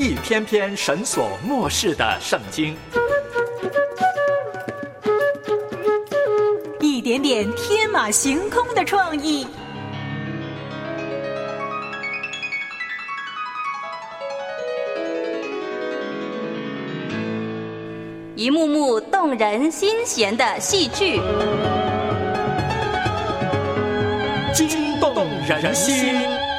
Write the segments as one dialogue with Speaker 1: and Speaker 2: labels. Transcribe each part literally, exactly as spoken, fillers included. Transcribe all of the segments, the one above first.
Speaker 1: 一篇篇神所默示的圣经，
Speaker 2: 一点点天马行空的创意，
Speaker 3: 一幕幕动人心弦的戏剧，
Speaker 1: 惊动人心。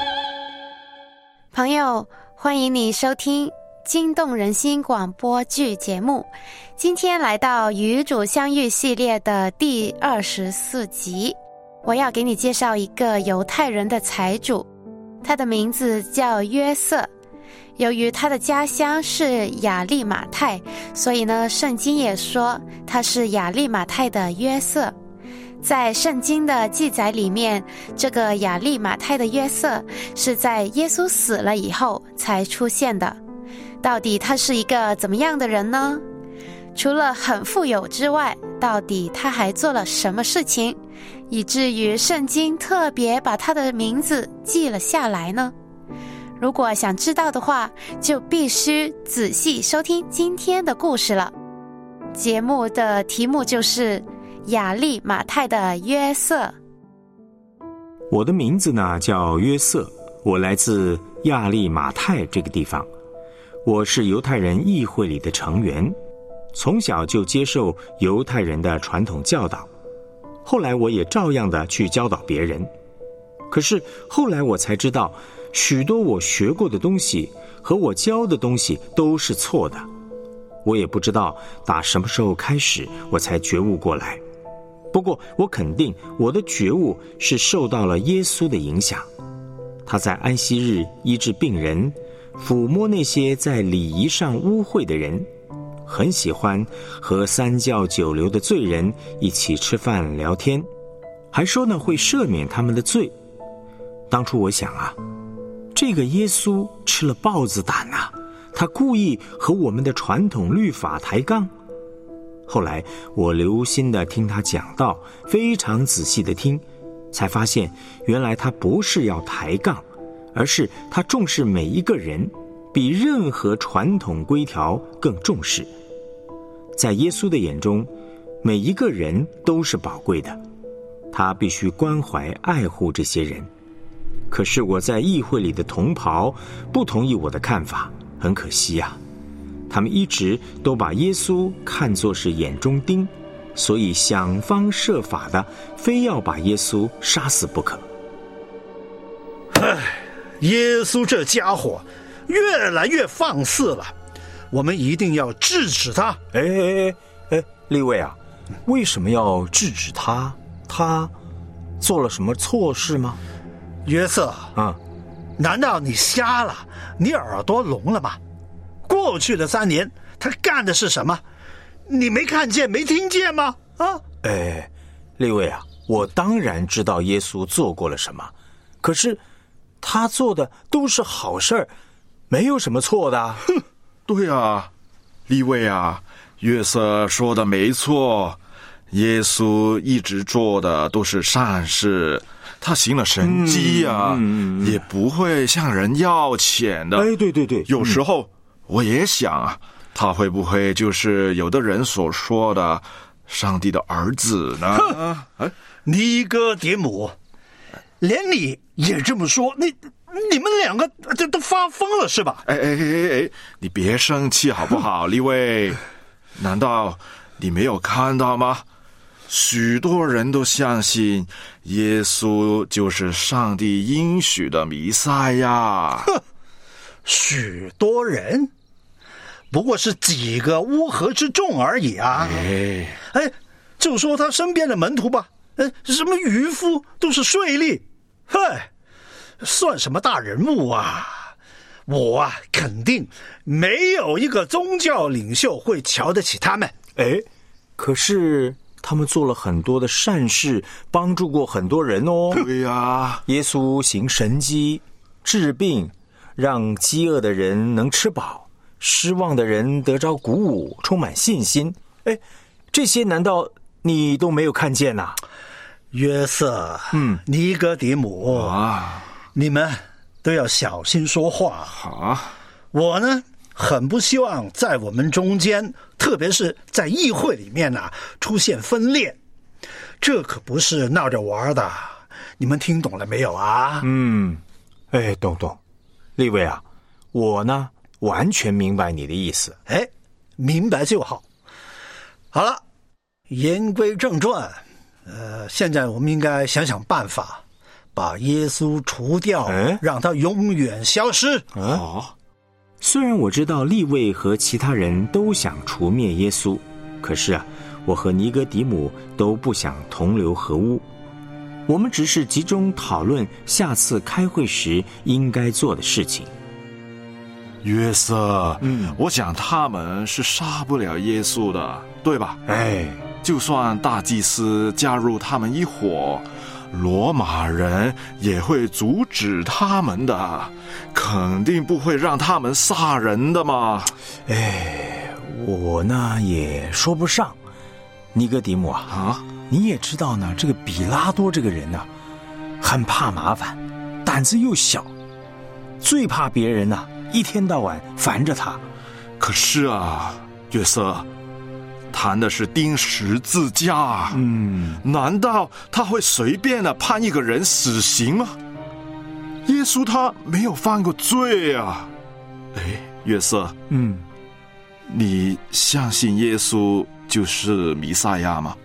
Speaker 4: 朋友，欢迎你收听惊动人心广播剧节目。今天来到与主相遇系列的第二十四集，我要给你介绍一个犹太人的财主，他的名字叫约瑟。由于他的家乡是亚利马太，所以呢，圣经也说他是亚利马太的约瑟。在圣经的记载里面，这个亚利马太的约瑟是在耶稣死了以后才出现的。到底他是一个怎么样的人呢？除了很富有之外，到底他还做了什么事情，以至于圣经特别把他的名字记了下来呢？如果想知道的话，就必须仔细收听今天的故事了。节目的题目就是亚利马太的约瑟。
Speaker 5: 我的名字呢叫约瑟，我来自亚利马太这个地方。我是犹太人议会里的成员，从小就接受犹太人的传统教导，后来我也照样的去教导别人。可是后来我才知道，许多我学过的东西和我教的东西都是错的。我也不知道打什么时候开始我才觉悟过来，不过我肯定我的觉悟是受到了耶稣的影响。他在安息日医治病人，抚摸那些在礼仪上污秽的人，很喜欢和三教九流的罪人一起吃饭聊天，还说呢会赦免他们的罪。当初我想啊，这个耶稣吃了豹子胆啊，他故意和我们的传统律法抬杠。后来我留心地听他讲道，非常仔细地听，才发现原来他不是要抬杠，而是他重视每一个人，比任何传统规条更重视。在耶稣的眼中，每一个人都是宝贵的，他必须关怀爱护这些人。可是我在议会里的同袍不同意我的看法，很可惜啊，他们一直都把耶稣看作是眼中钉，所以想方设法的非要把耶稣杀死不可。
Speaker 6: 唉，耶稣这家伙越来越放肆了，我们一定要制止他。
Speaker 5: 哎哎哎哎，利未啊，为什么要制止他？他做了什么错事吗？
Speaker 6: 约瑟
Speaker 5: 啊，
Speaker 6: 难道你瞎了？你耳朵聋了吗？过去的三年他干的是什么？你没看见没听见吗？啊，
Speaker 5: 哎，利未啊，我当然知道耶稣做过了什么，可是他做的都是好事儿，没有什么错的。
Speaker 7: 哼，对啊，利未啊，约瑟说的没错，耶稣一直做的都是善事，他行了神迹啊，嗯嗯、也不会向人要钱的。
Speaker 5: 哎，对对对，
Speaker 7: 有时候我也想啊，他会不会就是有的人所说的上帝的儿子呢？
Speaker 6: 哎，尼哥底母，连你也这么说，你你们两个这都发疯了是吧？
Speaker 7: 哎哎哎哎，你别生气好不好，利未？难道你没有看到吗？许多人都相信耶稣就是上帝应许的弥赛亚。
Speaker 6: 哼，许多人不过是几个乌合之众而已啊！
Speaker 7: 哎
Speaker 6: 哎，就说他身边的门徒吧，呃，什么渔夫都是税吏，嗨，算什么大人物啊？我啊，肯定没有一个宗教领袖会瞧得起他们。
Speaker 5: 哎，可是他们做了很多的善事，帮助过很多人哦。
Speaker 7: 对呀、啊，
Speaker 5: 耶稣行神迹，治病，让饥饿的人能吃饱，失望的人得着鼓舞，充满信心。哎，这些难道你都没有看见呐？
Speaker 6: 约瑟，
Speaker 5: 嗯，
Speaker 6: 尼哥底母
Speaker 7: 啊，
Speaker 6: 你们都要小心说话。
Speaker 7: 好，
Speaker 6: 我呢， 很不希望在我们中间，特别是在议会里面啊，出现分裂。这可不是闹着玩的，你们听懂了没有啊？
Speaker 5: 嗯，哎，东东，立位啊，我呢完全明白你的意思。
Speaker 6: 哎，明白就好。好了，言归正传，呃，现在我们应该想想办法，把耶稣除掉，
Speaker 5: 哎、
Speaker 6: 让他永远消失。
Speaker 5: 啊、哦，虽然我知道利未和其他人都想除灭耶稣，可是啊，我和尼哥底母都不想同流合污。我们只是集中讨论下次开会时应该做的事情。
Speaker 7: 约瑟，
Speaker 5: 嗯，
Speaker 7: 我想他们是杀不了耶稣的，对吧？
Speaker 5: 哎，
Speaker 7: 就算大祭司加入他们一伙，罗马人也会阻止他们的，肯定不会让他们杀人的嘛。
Speaker 5: 哎，我呢也说不上。尼哥底母啊，
Speaker 7: 啊，
Speaker 5: 你也知道呢，这个比拉多这个人呢，很怕麻烦，胆子又小，最怕别人呢一天到晚烦着他。
Speaker 7: 可是啊，约瑟，谈的是钉十字架，
Speaker 5: 嗯，
Speaker 7: 难道他会随便的判一个人死刑吗？耶稣他没有犯过罪啊。哎，约瑟，
Speaker 5: 嗯，
Speaker 7: 你相信耶稣就是弥赛亚吗？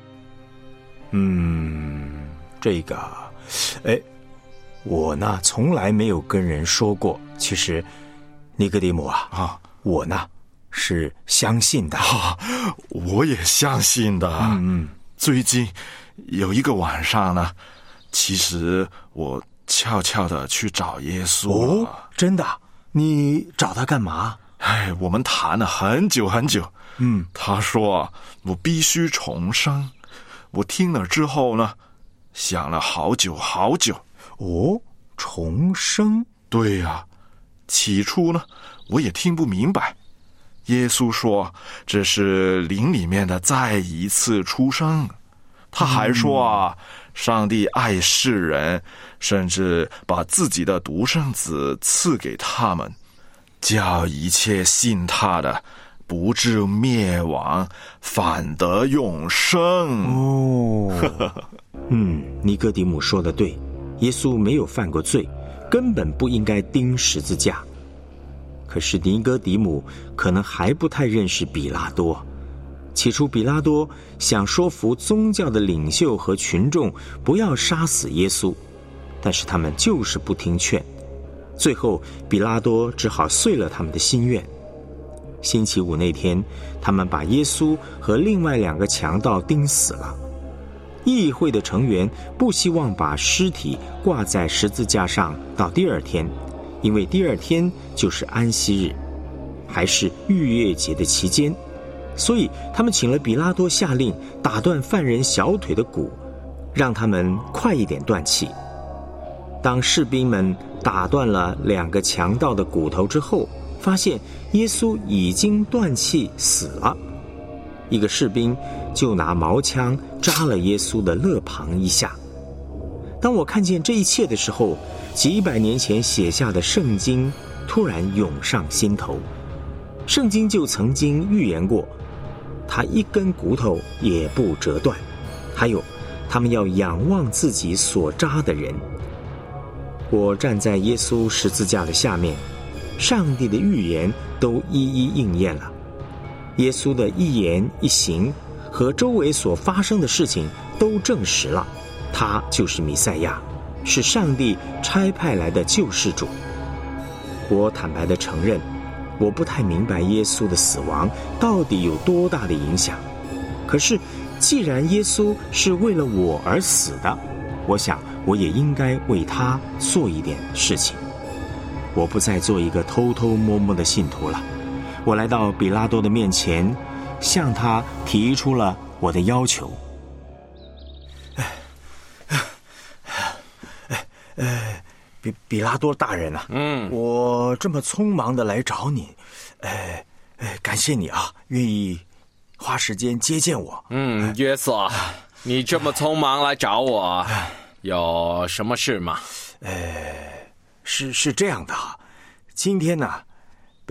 Speaker 5: 嗯，这个，哎，我呢从来没有跟人说过。其实，尼哥底母啊，
Speaker 7: 啊，
Speaker 5: 我呢是相信的。
Speaker 7: 啊，我也相信的。
Speaker 5: 嗯嗯，
Speaker 7: 最近有一个晚上呢，其实我悄悄的去找耶稣了。
Speaker 5: 哦，真的？你找他干嘛？
Speaker 7: 哎，我们谈了很久很久。
Speaker 5: 嗯，
Speaker 7: 他说我必须重生。我听了之后呢，想了好久好久。
Speaker 5: 哦，重生？
Speaker 7: 对呀，啊，起初呢，我也听不明白。耶稣说这是灵里面的再一次出生。他还说啊，嗯，上帝爱世人，甚至把自己的独生子赐给他们，叫一切信他的不至灭亡，反得永生。
Speaker 5: 哦，嗯，尼哥底母说的对，耶稣没有犯过罪，根本不应该钉十字架。可是尼哥底母可能还不太认识比拉多。起初比拉多想说服宗教的领袖和群众不要杀死耶稣，但是他们就是不听劝，最后比拉多只好遂了他们的心愿。星期五那天，他们把耶稣和另外两个强盗钉死了。议会的成员不希望把尸体挂在十字架上到第二天，因为第二天就是安息日，还是逾越节的期间，所以他们请了比拉多下令打断犯人小腿的骨，让他们快一点断气。当士兵们打断了两个强盗的骨头之后，发现耶稣已经断气死了，一个士兵就拿毛枪扎了耶稣的肋旁一下。当我看见这一切的时候，几百年前写下的圣经突然涌上心头。圣经就曾经预言过，他一根骨头也不折断，还有他们要仰望自己所扎的人。我站在耶稣十字架的下面，上帝的预言都一一应验了。耶稣的一言一行和周围所发生的事情都证实了，他就是弥赛亚，是上帝差派来的救世主。我坦白地承认，我不太明白耶稣的死亡到底有多大的影响。可是既然耶稣是为了我而死的，我想我也应该为他做一点事情。我不再做一个偷偷摸摸的信徒了，我来到比拉多的面前，向他提出了我的要求。哎，比比拉多大人啊，
Speaker 8: 嗯，
Speaker 5: 我这么匆忙的来找你，哎哎，感谢你啊，愿意花时间接见我。
Speaker 8: 嗯，约瑟，你这么匆忙来找我，有什么事吗？
Speaker 5: 哎，是是这样的，今天呢，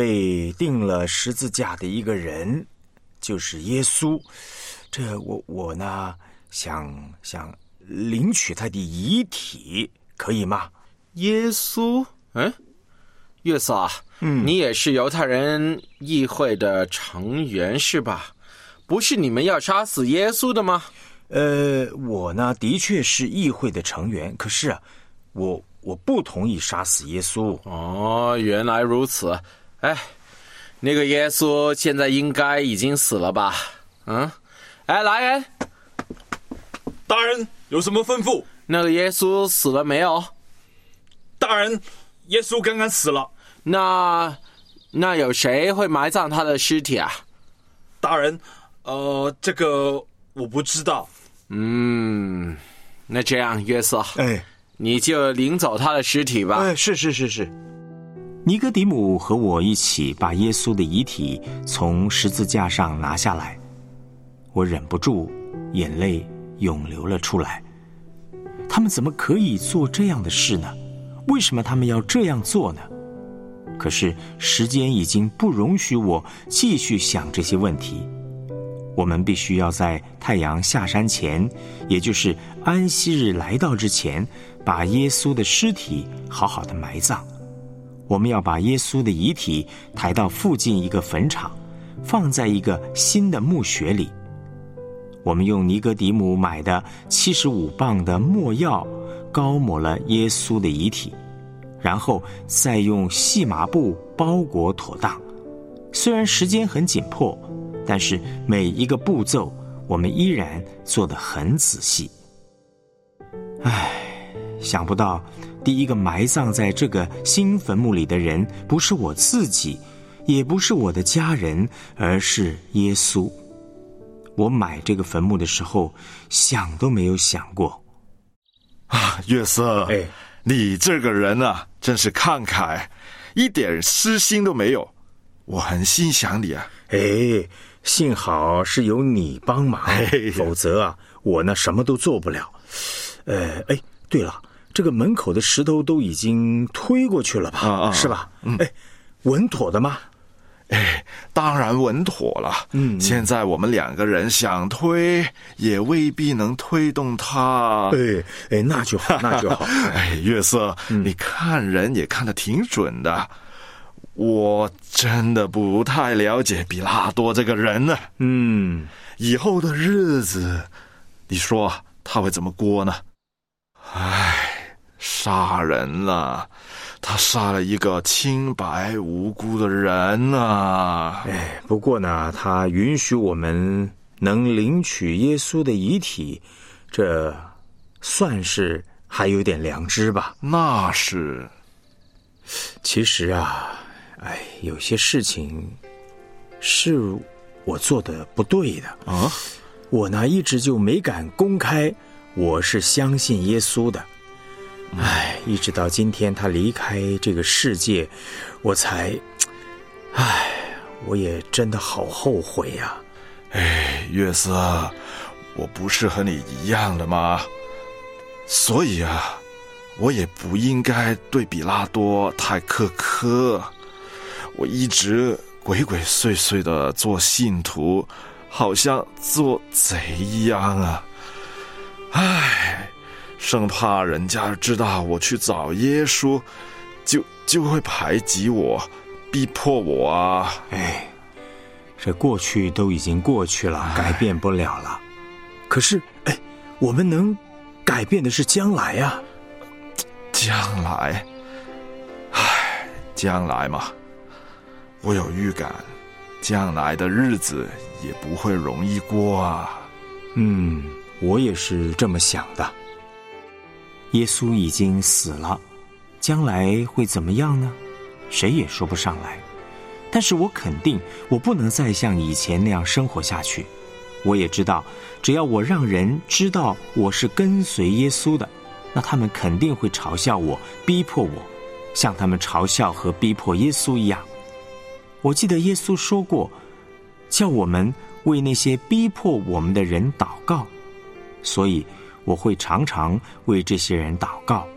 Speaker 5: 被钉了十字架的一个人，就是耶稣。这我我呢，想想领取他的遗体，可以吗？
Speaker 8: 耶稣？嗯，约瑟啊，
Speaker 5: 嗯，
Speaker 8: 你也是犹太人议会的成员是吧？不是你们要杀死耶稣的吗？
Speaker 5: 呃，我呢，的确是议会的成员，可是啊，我我不同意杀死耶稣。
Speaker 8: 哦，原来如此。哎，那个耶稣现在应该已经死了吧？嗯，哎，来人，
Speaker 9: 大人有什么吩咐？
Speaker 8: 那个耶稣死了没有？
Speaker 9: 大人，耶稣刚刚死了。
Speaker 8: 那那有谁会埋葬他的尸体啊？
Speaker 9: 大人，呃，这个我不知道。
Speaker 8: 嗯，那这样，约瑟，
Speaker 5: 哎，
Speaker 8: 你就领走他的尸体吧。
Speaker 5: 哎，是是是是。尼哥底母和我一起把耶稣的遗体从十字架上拿下来，我忍不住眼泪涌流了出来。他们怎么可以做这样的事呢？为什么他们要这样做呢？可是时间已经不容许我继续想这些问题。我们必须要在太阳下山前，也就是安息日来到之前，把耶稣的尸体好好的埋葬。我们要把耶稣的遗体抬到附近一个坟场，放在一个新的墓穴里。我们用尼哥底母买的七十五磅的没药膏抹了耶稣的遗体，然后再用细麻布包裹妥当。虽然时间很紧迫，但是每一个步骤我们依然做得很仔细。唉，想不到第一个埋葬在这个新坟墓里的人不是我自己，也不是我的家人，而是耶稣。我买这个坟墓的时候想都没有想过。
Speaker 7: 啊，约瑟，
Speaker 5: 哎，
Speaker 7: 你这个人啊，真是慷慨，一点私心都没有，我很欣赏你啊。
Speaker 5: 哎，幸好是有你帮忙，
Speaker 7: 哎，
Speaker 5: 否则啊，我呢什么都做不了。呃，哎，对了，这个门口的石头都已经推过去了吧？
Speaker 7: 啊啊，
Speaker 5: 是吧？
Speaker 7: 嗯，
Speaker 5: 哎，稳妥的吗？
Speaker 7: 哎，当然稳妥了。
Speaker 5: 嗯，
Speaker 7: 现在我们两个人想推，也未必能推动它。
Speaker 5: 哎哎，那就好，那就好。
Speaker 7: 哎，约瑟，嗯，你看人也看得挺准的。我真的不太了解比拉多这个人呢。
Speaker 5: 嗯，
Speaker 7: 以后的日子，你说他会怎么过呢？唉，杀人了。他杀了一个清白无辜的人啊！
Speaker 5: 哎，不过呢，他允许我们能领取耶稣的遗体，这算是还有点良知吧？
Speaker 7: 那是。
Speaker 5: 其实啊，哎，有些事情是我做的不对的
Speaker 7: 啊。
Speaker 5: 我呢一直就没敢公开，我是相信耶稣的。唉，一直到今天他离开这个世界，我才，唉，我也真的好后悔呀。
Speaker 7: 哎，约瑟，我不是和你一样的吗？所以啊，我也不应该对比拉多太苛刻。我一直鬼鬼祟祟的做信徒，好像做贼一样啊。唉。生怕人家知道我去找耶稣，就就会排挤我，逼迫我啊！
Speaker 5: 哎，这过去都已经过去了，改变不了了。可是，哎，我们能改变的是将来呀、啊。
Speaker 7: 将来，唉，将来嘛，我有预感，将来的日子也不会容易过啊。
Speaker 5: 嗯，我也是这么想的。耶稣已经死了，将来会怎么样呢？谁也说不上来。但是我肯定，我不能再像以前那样生活下去。我也知道，只要我让人知道我是跟随耶稣的，那他们肯定会嘲笑我，逼迫我，像他们嘲笑和逼迫耶稣一样。我记得耶稣说过，叫我们为那些逼迫我们的人祷告，所以我会常常为这些人祷告，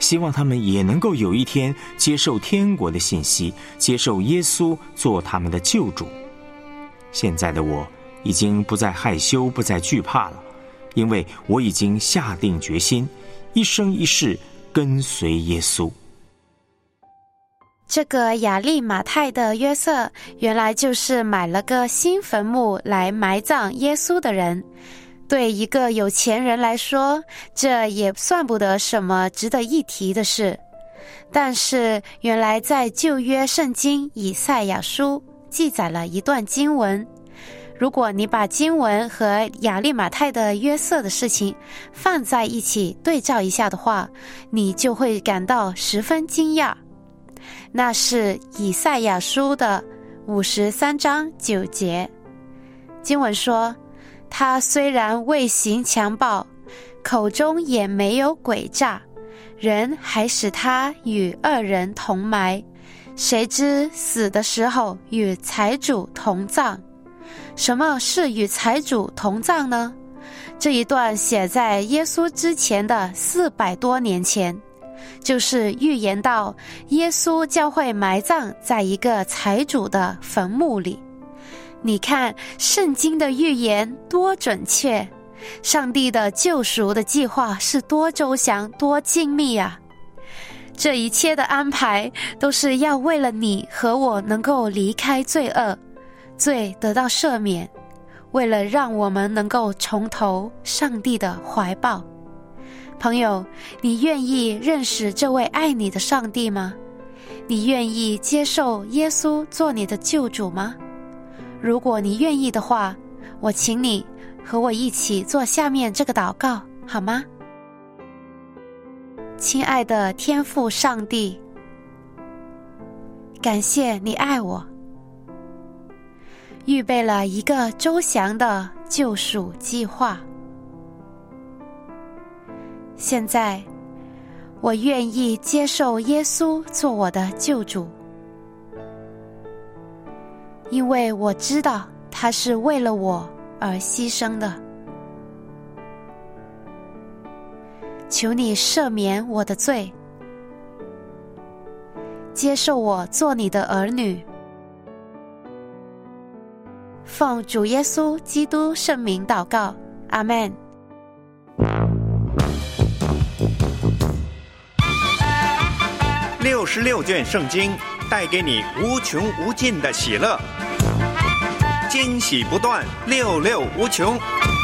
Speaker 5: 希望他们也能够有一天接受天国的信息，接受耶稣做他们的救主。现在的我已经不再害羞，不再惧怕了，因为我已经下定决心，一生一世跟随耶稣。
Speaker 4: 这个亚利马太的约瑟，原来就是买了个新坟墓来埋葬耶稣的人。对一个有钱人来说，这也算不得什么值得一提的事。但是原来在旧约圣经以赛亚书记载了一段经文，如果你把经文和亚利马太的约瑟的事情放在一起对照一下的话，你就会感到十分惊讶。那是以赛亚书的五十三章九节，经文说，他虽然未行强暴，口中也没有诡诈，人还使他与恶人同埋，谁知死的时候与财主同葬。什么是与财主同葬呢？这一段写在耶稣之前的四百多年前，就是预言到耶稣将会埋葬在一个财主的坟墓里。你看圣经的预言多准确，上帝的救赎的计划是多周详多精密啊！这一切的安排都是要为了你和我能够离开罪恶，罪得到赦免，为了让我们能够重投上帝的怀抱。朋友，你愿意认识这位爱你的上帝吗？你愿意接受耶稣做你的救主吗？如果你愿意的话，我请你和我一起做下面这个祷告，好吗？亲爱的天父上帝，感谢你爱我，预备了一个周详的救赎计划。现在我愿意接受耶稣做我的救主，因为我知道他是为了我而牺牲的。求你赦免我的罪，接受我做你的儿女，奉主耶稣基督圣名祷告，阿们。
Speaker 10: 六十六卷圣经带给你无穷无尽的喜乐，惊喜不断，六六无穷。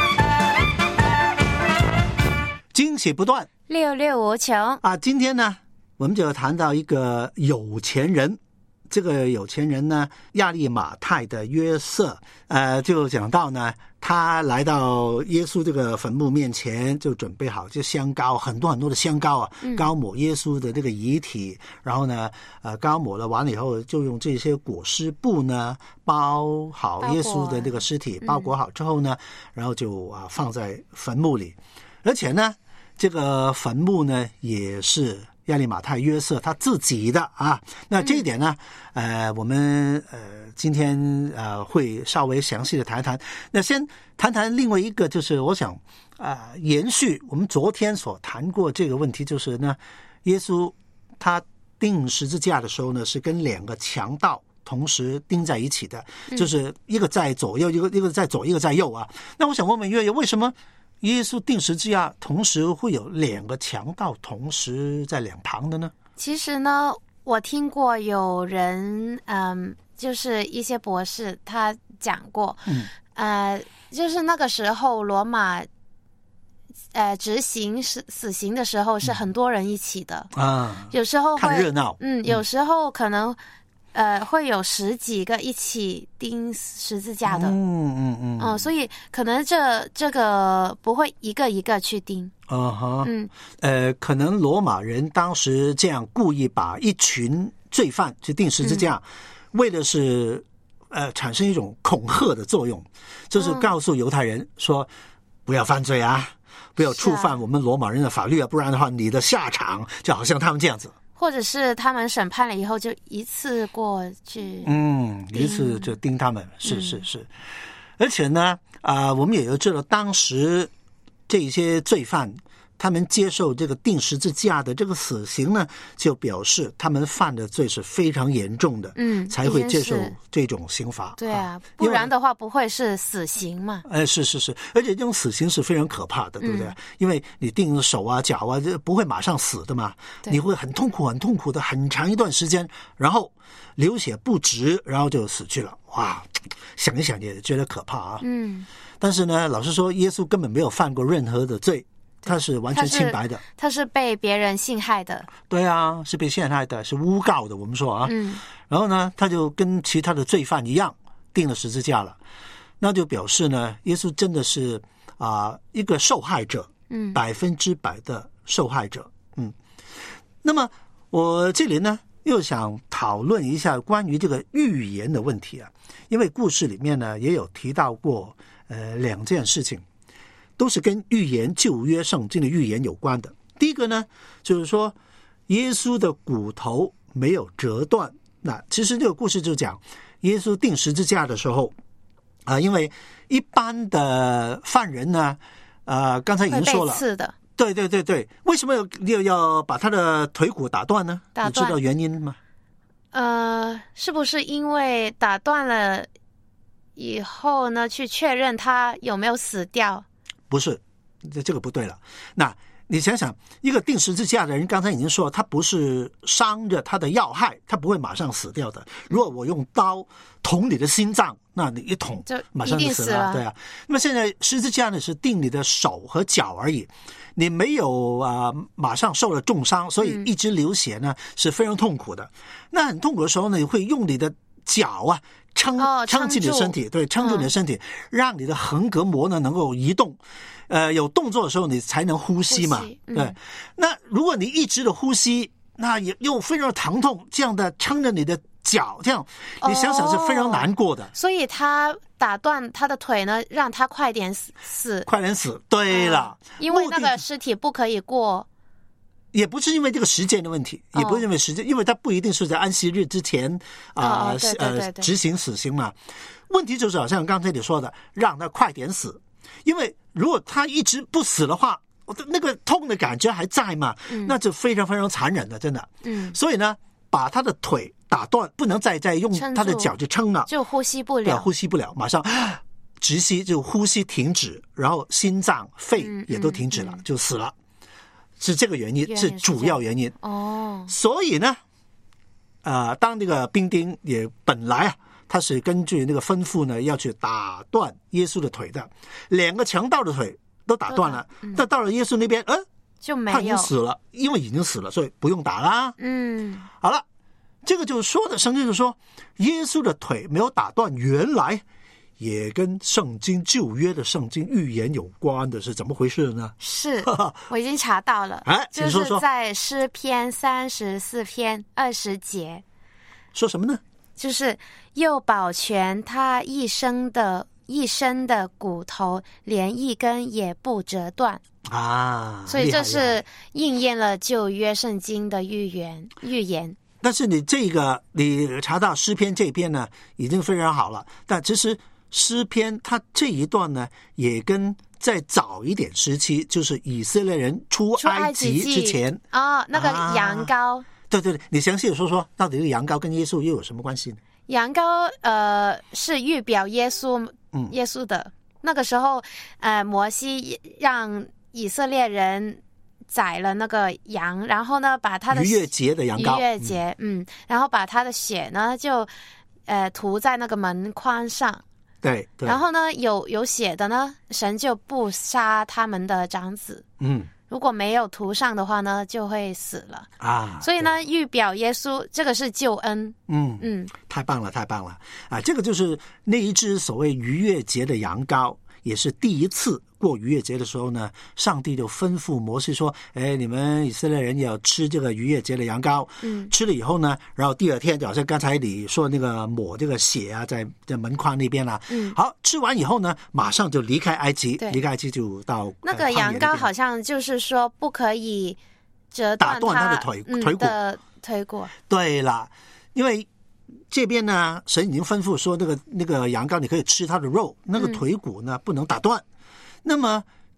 Speaker 6: 惊喜不断，
Speaker 4: 六六无穷
Speaker 6: 啊！今天呢，我们就谈到一个有钱人。这个有钱人呢，亚利马太的约瑟，呃，就讲到呢，他来到耶稣这个坟墓面前，就准备好这香膏，很多很多的香膏啊，
Speaker 4: 嗯、
Speaker 6: 膏抹耶稣的这个遗体，然后呢，呃，膏抹了完了以后，就用这些裹尸布呢包好耶稣的这个尸体，包裹好之后呢，嗯、然后就啊放在坟墓里，而且呢，这个坟墓呢也是亚利马太约瑟他自己的啊，那这一点呢，嗯、呃，我们呃今天呃会稍微详细的谈谈。那先谈谈另外一个，就是我想啊、呃，延续我们昨天所谈过这个问题，就是呢，耶稣他钉十字架的时候呢，是跟两个强盗同时钉在一起的，就是一个在左右，一个一个在左，一个在右啊。那我想问问月月，为什么耶稣钉十字架同时会有两个强盗同时在两旁的呢？
Speaker 4: 其实呢，我听过有人，嗯，就是一些博士他讲过，嗯，呃，就是那个时候罗马，呃，执行死死刑的时候是很多人一起的、嗯、啊，有时候会
Speaker 6: 看热闹，
Speaker 4: 嗯，有时候可能。呃，会有十几个一起钉十字架的，
Speaker 6: 嗯嗯嗯，
Speaker 4: 嗯，所以可能这这个不会一个一个去钉，
Speaker 6: 啊哈，
Speaker 4: 嗯，
Speaker 6: 呃，可能罗马人当时这样故意把一群罪犯去钉十字架，嗯、为的是呃产生一种恐吓的作用，就是告诉犹太人说、嗯、不要犯罪啊，不要触犯我们罗马人的法律啊，不然的话你的下场就好像他们这样子。
Speaker 4: 或者是他们审判了以后就一次过去，
Speaker 6: 嗯，一次就盯他们，是是是，而且呢，啊、呃，我们也要知道，当时这些罪犯他们接受这个钉十字架的这个死刑呢，就表示他们犯的罪是非常严重的，
Speaker 4: 嗯，
Speaker 6: 才会接受这种刑罚。
Speaker 4: 对啊，啊不然的话不会是死刑嘛？
Speaker 6: 哎，是是是，而且这种死刑是非常可怕的，对不对？嗯、因为你钉手啊、脚啊，这不会马上死的嘛，你会很痛苦、很痛苦的很长一段时间，然后流血不止，然后就死去了。哇，想一想也觉得可怕啊。嗯，但是呢，老实说，耶稣根本没有犯过任何的罪，他是完全清白的。
Speaker 4: 他是, 他是被别人陷害的。
Speaker 6: 对啊，是被陷害的，是诬告的。我们说啊，嗯，然后呢，他就跟其他的罪犯一样，钉了十字架了。那就表示呢，耶稣真的是啊、呃、一个受害者，嗯，百分之百的受害者。嗯，那么我这里呢，又想讨论一下关于这个预言的问题啊，因为故事里面呢也有提到过呃两件事情，都是跟预言旧约圣经的预言有关的。第一个呢，就是说耶稣的骨头没有折断。那其实这个故事就讲耶稣钉十字架的时候啊、呃，因为一般的犯人呢，呃，刚才已经说了，
Speaker 4: 会被刺的。
Speaker 6: 对对对对，为什么要要要把他的腿骨打断呢？
Speaker 4: 打断，
Speaker 6: 你知道原因吗？
Speaker 4: 呃，是不是因为打断了以后呢，去确认他有没有死掉？
Speaker 6: 不是，这这个不对了。那你想想，一个钉十字架的人，刚才已经说了，他不是伤着他的要害，他不会马上死掉的。如果我用刀捅你的心脏，那你一捅马上就死了，
Speaker 4: 死了。
Speaker 6: 对啊。那么现在十字架呢是钉你的手和脚而已，你没有啊、呃、马上受了重伤，所以一直流血呢、嗯、是非常痛苦的。那很痛苦的时候呢，你会用你的脚啊撑撑起你的身体，对，撑住你的身体，嗯、让你的横膈膜呢能够移动。呃，有动作的时候你才能呼吸嘛，吸嗯、对。那如果你一直的呼吸，那也又非常疼痛，这样的撑着你的脚，这样你想想是非常难过的。
Speaker 4: 哦、所以他打断他的腿呢，让他快点死，
Speaker 6: 快点死。对了、嗯，
Speaker 4: 因为那个尸体不可以过。
Speaker 6: 也不是因为这个时间的问题，也不是因为时间，哦、因为他不一定是在安息日之前啊、呃哦、呃执行死刑嘛。问题就是好像刚才你说的，让他快点死。因为如果他一直不死的话，那个痛的感觉还在嘛，嗯、那就非常非常残忍的，真的。嗯，所以呢，把他的腿打断，不能再再用他的脚去撑了，
Speaker 4: 就呼吸不了，
Speaker 6: 呼吸不了，马上窒息，就呼吸停止，然后心脏、肺也都停止了，嗯嗯嗯、就死了。是这个原因，是主要原因。哦，所以呢，呃，当那个兵丁也本来啊。他是根据那个吩咐呢，要去打断耶稣的腿的，两个强盗的腿都打断了，但、嗯、到了耶稣那边，呃，
Speaker 4: 就没有，
Speaker 6: 他已经死了，因为已经死了，所以不用打啦。嗯，好了，这个就是说的，圣经就说耶稣的腿没有打断，原来也跟圣经旧约的圣经预言有关的，是怎么回事呢？
Speaker 4: 是，我已经查到了，哎，请说说，就是在诗篇三十四篇二十节，
Speaker 6: 说什么呢？
Speaker 4: 就是又保全他一生的一生的骨头，连一根也不折断啊！所以这是应验了旧约圣经的预言预言。
Speaker 6: 但是你这个你查到诗篇这边呢，已经非常好了。但其实诗篇它这一段呢，也跟再早一点时期，就是以色列人出埃及之前
Speaker 4: 啊、哦，那个羊羔。啊
Speaker 6: 对对对，你详细的说说，到底这个羊羔跟耶稣又有什么关系呢？
Speaker 4: 羊羔呃是预表耶稣，嗯，耶稣的。那个时候，呃，摩西让以色列人宰了那个羊，然后呢，把他的
Speaker 6: 逾越节的羊羔，
Speaker 4: 逾越节，嗯，嗯然后把他的血呢就呃涂在那个门框上。
Speaker 6: 对，对。
Speaker 4: 然后呢，有有血的呢，神就不杀他们的长子。嗯。如果没有涂上的话呢，就会死了啊！所以呢，预表耶稣，这个是救恩。嗯
Speaker 6: 嗯，太棒了，太棒了啊！这个就是那一只所谓逾越节的羊羔，也是第一次过逾越节的时候呢，上帝就吩咐摩西说：“哎，你们以色列人要吃这个逾越节的羊羔。嗯，吃了以后呢，然后第二天就好像刚才你说那个抹这个血啊，在在门框那边啦、啊。嗯，好，吃完以后呢，马上就离开埃及，离开埃及就到
Speaker 4: 那个羊羔，好像就是说不可以折断
Speaker 6: 打断他的腿、嗯、腿骨
Speaker 4: 的腿骨。
Speaker 6: 对了，因为这边呢，神已经吩咐说，那个那个羊羔你可以吃它的肉，那个腿骨呢、嗯、不能打断。那么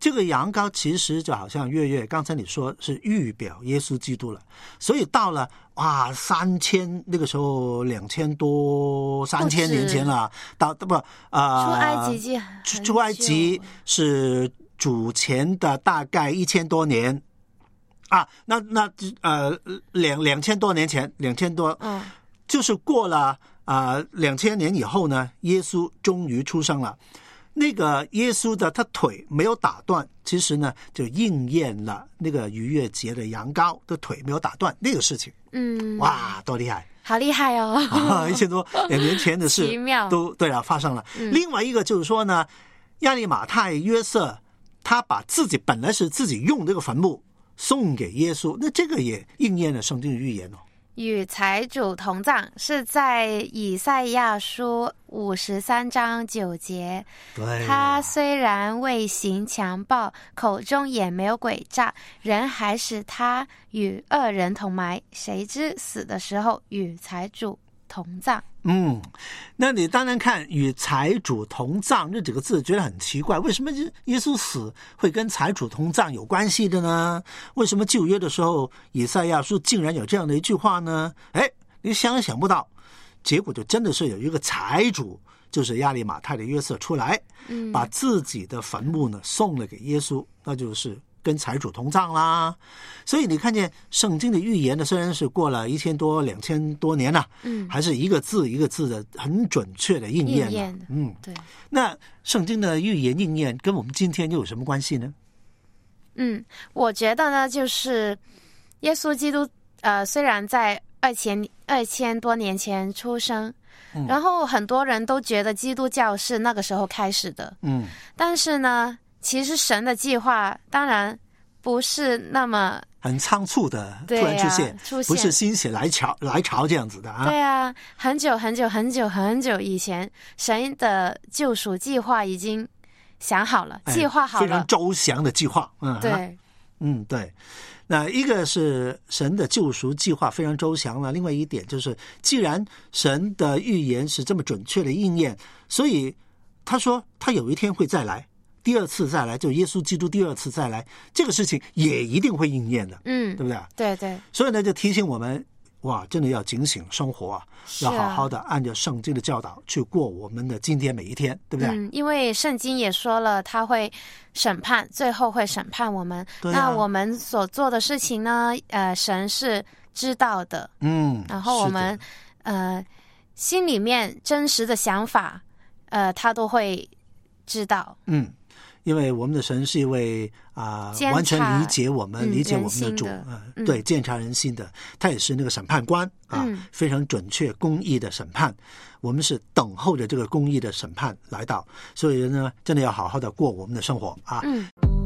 Speaker 6: 这个羊羔其实就好像月月刚才你说是预表耶稣基督了，所以到了哇三千那个时候两千多三千年前了，到不啊、呃、
Speaker 4: 出埃及
Speaker 6: 出出埃及是主前的大概一千多年啊，那那呃两两千多年前两千多，嗯，就是过了啊两千年以后呢，耶稣终于出生了。那个耶稣的他腿没有打断，其实呢就应验了那个逾越节的羊羔的腿没有打断那个事情。嗯，哇，多厉害！
Speaker 4: 好厉害哦！
Speaker 6: 啊，一千多两年前的事，
Speaker 4: 奇妙
Speaker 6: 都对了，发生了。
Speaker 4: 嗯、
Speaker 6: 另外一个就是说呢，亚利马太约瑟他把自己本来是自己用这个坟墓送给耶稣，那这个也应验了圣经的预言哦。
Speaker 4: 与财主同葬是在以赛亚书五十三章九节。
Speaker 6: 对，
Speaker 4: 他虽然未行强暴，口中也没有诡诈，人还使他与恶人同埋，谁知死的时候与财主同葬。
Speaker 6: 嗯，那你当然看与财主同葬这几个字觉得很奇怪，为什么耶稣死会跟财主同葬有关系的呢？为什么旧约的时候以赛亚书竟然有这样的一句话呢？哎，你想也想不到，结果就真的是有一个财主，就是亚利马太的约瑟出来，嗯，把自己的坟墓呢送了给耶稣，那就是跟财主同葬啦。所以你看见圣经的预言呢，虽然是过了一千多两千多年了，嗯，还是一个字一个字的很准确的应验了。
Speaker 4: 应验的，
Speaker 6: 嗯，
Speaker 4: 对。
Speaker 6: 那圣经的预言应验跟我们今天又有什么关系呢？
Speaker 4: 嗯，我觉得呢，就是耶稣基督，呃，虽然在二千二千多年前出生，嗯，然后很多人都觉得基督教是那个时候开始的，嗯，但是呢，其实神的计划当然不是那么
Speaker 6: 很仓促的突然出现，
Speaker 4: 啊、出现
Speaker 6: 不是心血来潮来潮这样子的啊。
Speaker 4: 对啊，很久很久很久很久以前，神的救赎计划已经想好了，
Speaker 6: 哎、
Speaker 4: 计划好了，
Speaker 6: 非常周详的计划。嗯，
Speaker 4: 对，
Speaker 6: 啊、嗯对。那一个是神的救赎计划非常周详了，另外一点就是，既然神的预言是这么准确的应验，所以他说他有一天会再来。第二次再来，就耶稣基督第二次再来，这个事情也一定会应验的，嗯，对不对？
Speaker 4: 对对。
Speaker 6: 所以呢，就提醒我们，哇，真的要警醒生活啊，
Speaker 4: 啊
Speaker 6: 要好好的按照圣经的教导去过我们的今天每一天，对不对？
Speaker 4: 嗯，因为圣经也说了，他会审判，最后会审判我们。
Speaker 6: 对啊、
Speaker 4: 那我们所做的事情呢，呃，神是知道的，
Speaker 6: 嗯，
Speaker 4: 然后我们呃心里面真实的想法，呃，他都会知道，
Speaker 6: 嗯。因为我们的神是一位啊、呃，完全理解我们、嗯、理解我们的主啊、呃嗯，对，鉴察人心的，他也是那个审判官啊、嗯，非常准确、公义的审判。我们是等候着这个公义的审判来到，所以呢，真的要好好的过我们的生活啊。嗯。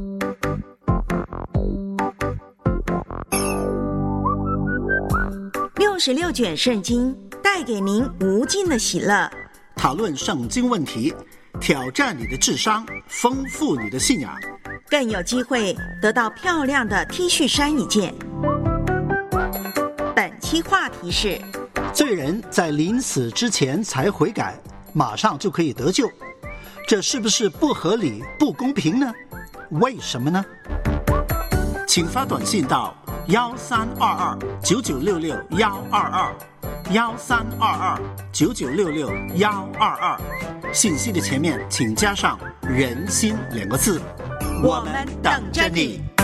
Speaker 11: 六十六卷圣经带给您无尽的喜乐，
Speaker 6: 讨论圣经问题。挑战你的智商，丰富你的信仰，
Speaker 11: 更有机会得到漂亮的 T 恤衫一件。本期话题是：
Speaker 6: 罪人在临死之前才悔改，马上就可以得救，这是不是不合理、不公平呢？为什么呢？请发短信到幺三二二九九六六幺二二幺三二二九九六六幺二二。信息的前面请加上人心两个字，
Speaker 11: 我们等着你。